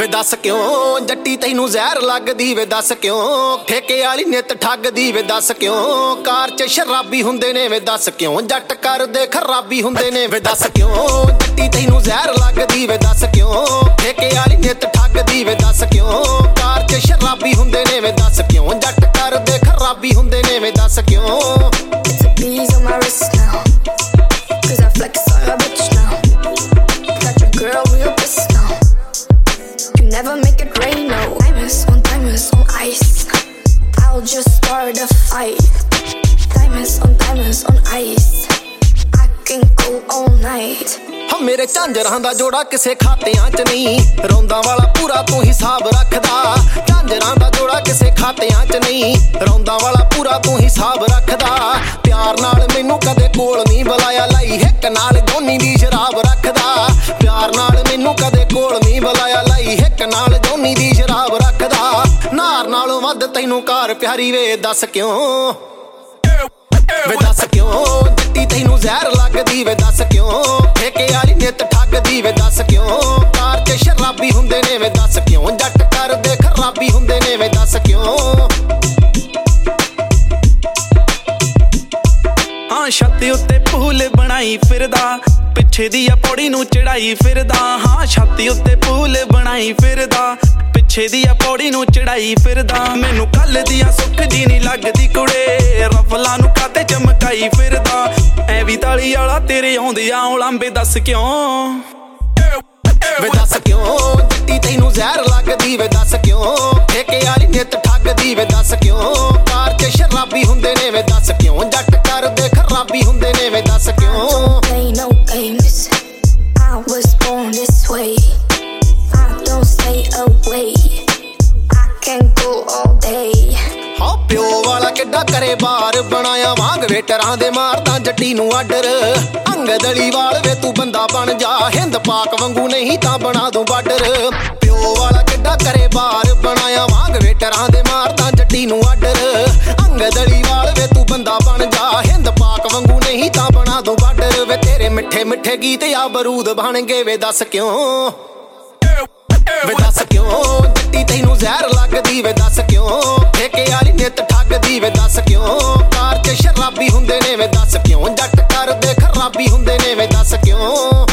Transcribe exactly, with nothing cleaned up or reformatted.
ਵੇ ਦੱਸ ਕਿਉਂ ਜੱਟੀ ਤੈਨੂੰ ਜ਼ਹਿਰ ਲੱਗਦੀ ਵੇ ਦੱਸ ਕਿਉਂ ਠੇਕੇ ਵਾਲੀ ਨਿੱਤ ਠੱਗਦੀ ਵੇ ਦੱਸ ਕਿਉਂ ਕਾਰ ਚ ਸ਼ਰਾਬੀ ਹੁੰਦੇ ਨੇ ਵੇ ਦੱਸ ਕਿਉਂ ਜੱਟ ਕਰਦੇ ਖਰਾਬੀ ਹੁੰਦੇ ਨੇ ਵੇ ਦੱਸ ਕਿਉਂ ਜੱਟੀ ਤੈਨੂੰ ਜ਼ਹਿਰ ਲੱਗਦੀ ਵੇ ਦੱਸ ਕਿਉਂ ਠੇਕੇ ਵਾਲੀ ਨਿੱਤ ਠੱਗਦੀ ਵੇ ਦੱਸ ਕਿਉਂ ਕਾਰ ਚ ਸ਼ਰਾਬੀ ਹੁੰਦੇ ਨੇ ਵੇ ਦੱਸ ਕਿਉਂ ਜੱਟ ਕਰਦੇ ਖਰਾਬੀ ਹੁੰਦੇ ਨੇ ਵੇ ਦੱਸ ਕਿਉਂ It's a bees on my wrist now Cause I flex on a bitch now Got your girl real pissed now You never make it rain, no Diamonds on diamonds on ice I'll just start a fight Diamonds on diamonds on ice I can go all night ਹਾਂ ਮੇਰੇ ਝਾਂਜਰਾਂ ਦਾ ਜੋੜਾ ਕਿਸੇ ਖਾਤਿਆਂ 'ਚ ਨਹੀਂ ਰੌਂਦਾਂ ਵਾਲਾ ਪੂਰਾ ਤੂੰ ਹਿਸਾਬ ਰੱਖਦਾ ਝਾਂਜਰਾਂ ਦਾ ਜੋੜਾ ਕਿਸੇ ਖਾਤਿਆਂ 'ਚ ਨਹੀਂ ਰੌਂਦਾਂ ਵਾਲਾ ਪੂਰਾ ਤੂੰ ਹਿਸਾਬ ਰੱਖਦਾ ਪਿਆਰ ਨਾਲ ਮੈਨੂੰ ਕਦੇ ਕੋਲ ਨਹੀਂ ਬੁਲਾਇਆ ਲਾਈ ਹਿੱਕ ਨਾਲ ਜੋਨੀ ਦੀ ਸ਼ਰਾਬ ਰੱਖਦਾ ਪਿਆਰ ਨਾਲ ਮੈਨੂੰ ਕਦੇ ਕੋਲ ਨਹੀਂ ਬੁਲਾਇਆ ਲਾਈ ਹਿੱਕ ਨਾਲ ਜੋਨੀ ਦੀ ਸ਼ਰਾਬ ਰੱਖਦਾ ਨਾਰ ਨਾਲੋਂ ਵੱਧ ਤੈਨੂੰ ਕਾਰ ਪਿਆਰੀ ਵੇ ਦੱਸ ਕਿਉਂ ਵੇ ਦੱਸ ਕਿਉਂ ਜੱਟੀ ਤੈਨੂੰ ਜ਼ਹਿਰ ਲੱਗਦੀ ਵੇ ਦੱਸ ਕਿਉਂ ਠੇਕੇ ਵਾਲੀ ਨਿੱਤ ਠੱਗਦੀ ਵੇ ਦੱਸ ਕਿਉਂ ਕਾਰ ਚ ਸ਼ਰਾਬੀ ਹੁੰਦੇ ਨੇ ਵੇ ਦੱਸ ਕਿਉਂ ਜੱਟ ਕਰਦੇ ਖਰਾਬੀ ਹੁੰਦੇ ਨੇ ਵੇ ਦੱਸ ਕਿਉਂ ਹਾਂ ਛੱਤ ਉੱਤੇ ਪੂਲ ਬਣਾਈ ਫਿਰਦਾ ਪਿੱਛੇ ਦੀ ਆ ਪੌੜੀ ਨੂੰ ਚੜਾਈ ਫਿਰਦਾ ਹਾਂ ਛੱਤ ਉੱਤੇ ਪੂਲ ਬਣਾਈ ਫਿਰਦਾ ਪਿੱਛੇ ਦੀ ਆ ਪੌੜੀ ਨੂੰ ਚੜਾਈ ਫਿਰਦਾ ਮੈਨੂੰ ਕੱਲ ਦੀਆਂ ਸੁੱਖ ਜੀ ਨਹੀਂ ਲੱਗਦੀ ਕੁੜੇ ਰਫਲਾਂ ਨੂੰ ਕਾਤੇ ਚਮਕਾਈ ਫਿਰਦਾ ਐ ਵੀ ਤਾਲੀ ਵਾਲਾ ਤੇਰੇ ਆਉਂਦੇ ਆ ਉਲਾਂਬੇ ਦੱਸ ਕਿਉਂ ਵੇ ਦੱਸ ਕਿਉਂ ਜੱਟੀ ਤੈਨੂੰ ਜ਼ਹਿਰ ਲੱਗਦੀ ਵੇ ਦੱਸ ਕਿਉਂ ਠੇਕੇ ਵਾਲੀ ਨਿੱਤ ਠੱਗਦੀ ਵੇ ਦੱਸ ਕਿਉਂ ਕਾਰ ਚ ਸ਼ਰਾਬੀ ਹੁੰਦੇ ਨੇ ਵੇ ਦੱਸ ਕਿਉਂ ਜੱਟ ਕਰਦੇ ਖਰਾਬੀ ਹੁੰਦੇ ਨੇ ਵੇ ਦੱਸ ਕਿਉਂ Play no games I was born this way I don't stay away I can go all day ਹਾਂ ਪਿਓ ਵਾਲਾ ਕਿੱਡਾ ਕਰੇ ਬਾਰ ਬਣਾਇਆ ਵਾਂਗ ਵੇਟਰਾਂ ਦੇ ਮਾਰਦਾ ਜੱਟੀ ਨੂੰ ਆਡਰ ਅੰਗਦਲੀ ਵਾਲ ਵੇ ਤੂੰ ਬੰਦਾ ਬਣ ਜਾ ਹਿੰਦ ਪਾਕ ਵਾਂਗੂ ਨਹੀਂ ਤਾਂ ਬਣਾ ਦੂੰ ਬਾਰਡਰ ਪਿਓ ਵਾਲਾ ਕਿੱਡਾ ਕਰੇ ਬਾਰ ਬਣਾਇਆ ਵਾਂਗ ਵੇਟਰਾਂ ਦੇ ਮਾਰਦਾ ਜੱਟੀ ਨੂੰ ਆਡਰ ਅੰਗਦਲੀ ਵਾਲ ਵੇ ਤੂੰ ਬੰਦਾ ਬਣ ਜਾ ਹਿੰਦ ਪਾਕ ਵਾਂਗੂ ਨਹੀਂ ਤਾਂ ਬਣਾ ਦੂੰ ਬਾਰਡਰ ਵੇ ਤੇਰੇ ਮਿੱਠੇ ਮਿੱਠੇ ਗੀਤ ਆ ਬਰੂਦ ਬਣ ਗਏ ਵੇ ਦੱਸ ਕਿਉਂ ਵੇ ਦੱਸ ਕਿਉਂ ਜੱਟੀ ਤੈਨੂੰ ਜ਼ਹਿਰ ਲੱਗਦੀ ਵੇ ਦੱਸ ਕਿਉਂ ਠੇਕੇ ਵਾਲੀ ਨਿੱਤ ਠੱਗਦੀ ਵੇ ਦੱਸ ਕਿਉਂ ਕਾਰ ਚ ਸ਼ਰਾਬੀ ਹੁੰਦੇ ਨੇ ਵੇ ਦੱਸ ਕਿਉਂ ਜੱਟ ਕਰਦੇ ਖਰਾਬੀ ਹੁੰਦੇ ਨੇ ਵੇ ਦੱਸ ਕਿਉਂ